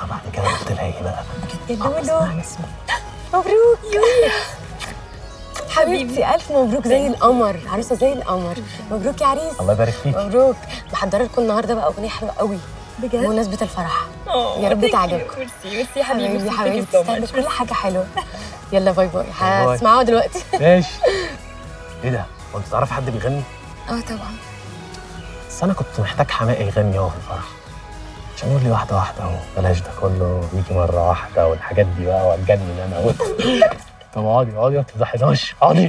عارفه بعد كده قلت لها ايه بقى؟ يا لولو مبروك يويا حبيبتي، الف مبروك. زي القمر، عروسه زي القمر. مبروك يا عريس. الله يبارك فيك. مبروك. محضره لكم النهارده بقى اغنيه حلوه قوي بجد بمناسبه الفرح. يا رب تعجبكم. ميرسي يا حبيبي. حبيبتي تستاهلوا كل حاجه حلوه. يلا باي باي. هسمعوها دلوقتي. ماشي. ايه ده؟ هو انت تعرفي حد بيغني؟ طبعا. بس انا كنت محتاج حماقي يغني اهو في الفرح، عشان يقول لي واحده واحده اهو، بلاش ده كله يجي مره واحده والحاجات دي بقى واتجنن انا. طب اقعدي ما تفضحيناش، اقعدي.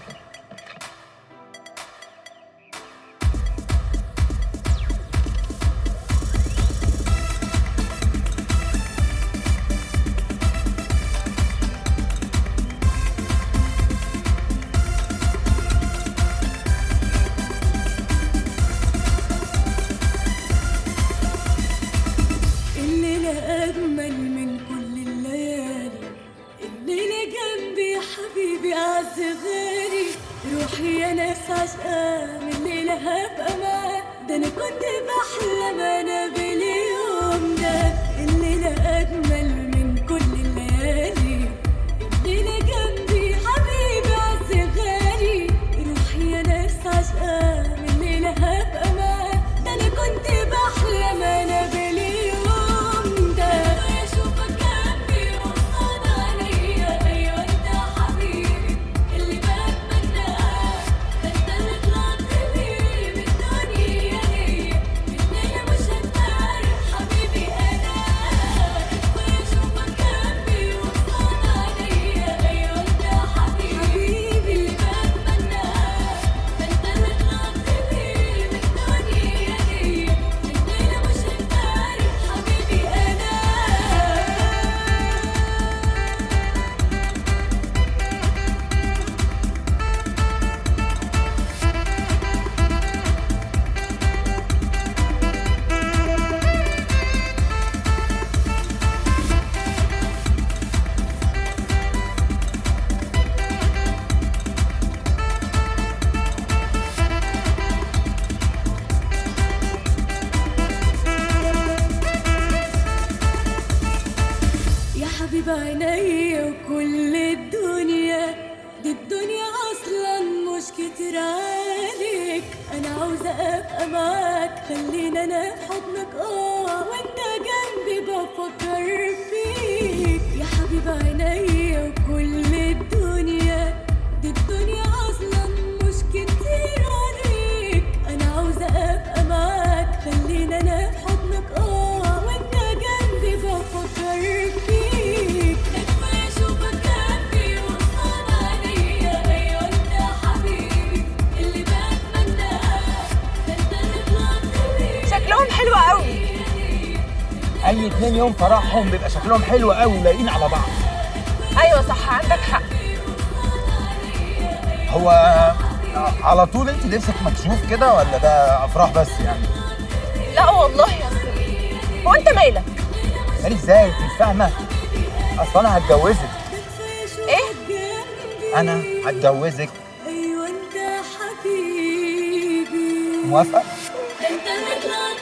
بعينيا وكل الدنيا دي الدنيا اصلا مش كتير عليك. انا عاوزه ابقى معاك، خلينا انا في حضنك وانت جنبي بفكر فيك. يا حبيب عينيا وكل الدنيا دي الدنيا اصلا مش كتير عليك. انا عاوزه ابقى معاك، خلينا انا في حضنك وانت جنبي بفكر فيك. شكلهم حلو قوي. اي اتنين يوم فرحهم بيبقى شكلهم حلو قوي ولايقين على بعض. ايوه صح، عندك حق. هو على طول انت لبسك مكشوف كده ولا ده افراح بس يعني؟ لا والله يا اخي، هو انت مالك؟ مالي ازاي؟ انت مش فاهمه؟ اصل انا هتجوزك. ايه؟ انا هتجوزك. ايوه انت حبيبي. موافقه؟ انت